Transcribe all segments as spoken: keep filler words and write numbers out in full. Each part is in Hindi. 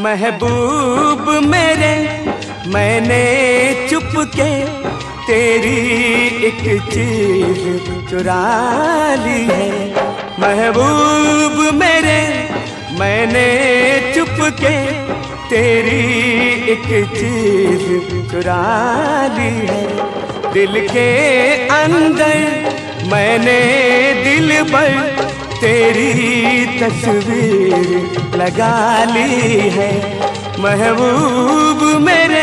महबूब मेरे, मैंने चुपके तेरी एक चीज चुरा ली है। महबूब मेरे, मैंने चुपके तेरी एक चीज चुरा ली है। दिल के अंदर मैंने दिल पर तेरी तस्वीर लगा ली है। महबूब मेरे,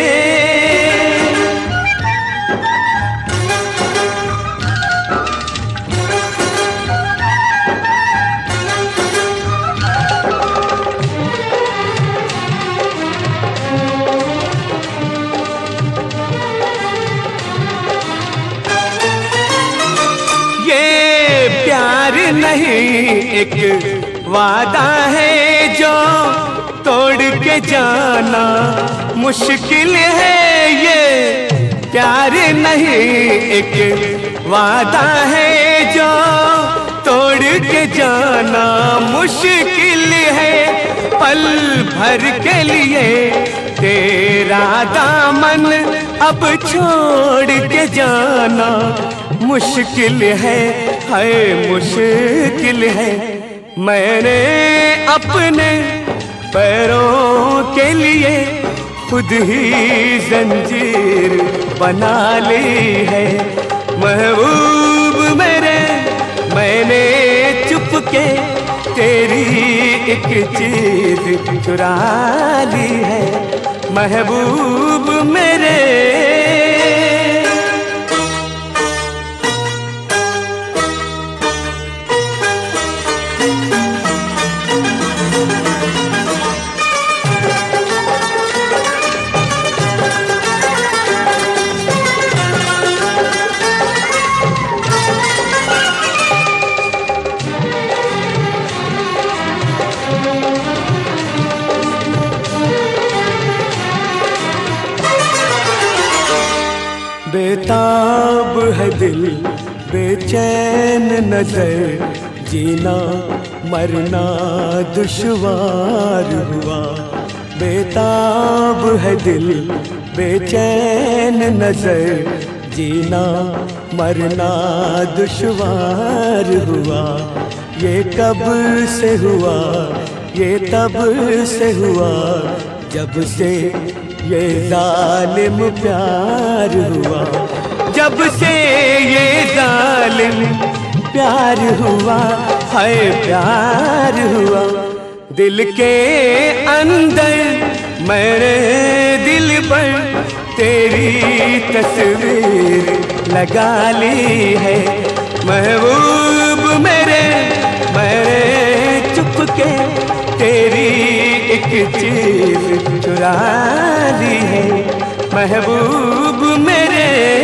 नहीं एक वादा है जो तोड़ के जाना मुश्किल है। ये प्यार नहीं एक वादा है जो तोड़ के जाना मुश्किल है। पल भर के लिए तेरा दामन अब छोड़ के जाना मुश्किल है, है मुश्किल है। मैंने अपने पैरों के लिए खुद ही जंजीर बना ली है। महबूब मेरे, मैंने चुपके तेरी एक चीज चुरा ली है। महबूब मेरे, बेताब है दिल बेचैन नजर, जीना मरना दुश्वार हुआ। बेताब है दिल बेचैन नजर, जीना मरना दुश्वार हुआ। ये कब से हुआ, ये तब से हुआ जब से ये जालिम प्यार हुआ। जब से ये जालिम प्यार हुआ, है प्यार हुआ। दिल के अंदर मेरे दिल पर तेरी तस्वीर लगा ली है। महबूब मेरे, मेरे चुपके तेरी एक चीज चुरा ली है। महबूब मेरे,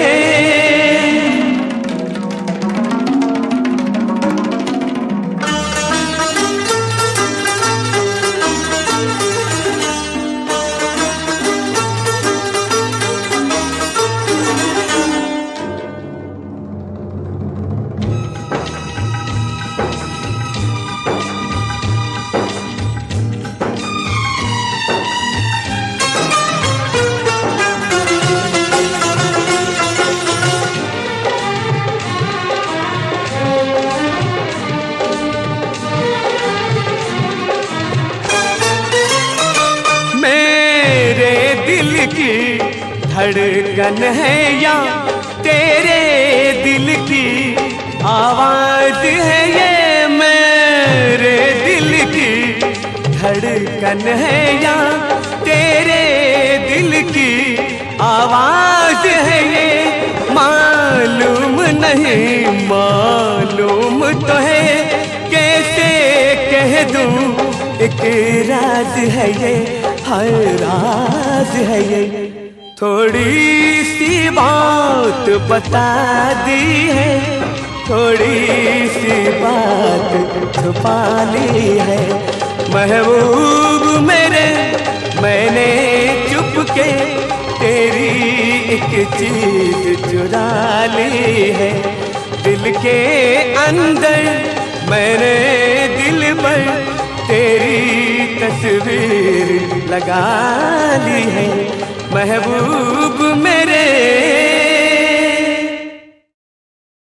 की धड़कन है या तेरे दिल की आवाज है। ये मेरे दिल की धड़कन है या तेरे दिल की आवाज है। ये मालूम नहीं मालूम तो है, कैसे कह दूं एक राज है ये, हर राज है ये। थोड़ी सी बात बता दी है, थोड़ी सी बात छुपा ली है। महबूब मेरे, मैंने चुपके तेरी एक चीज चुरा ली है। दिल के अंदर मैंने दिल पर तेरी तस्वीर लगा ली है महबूब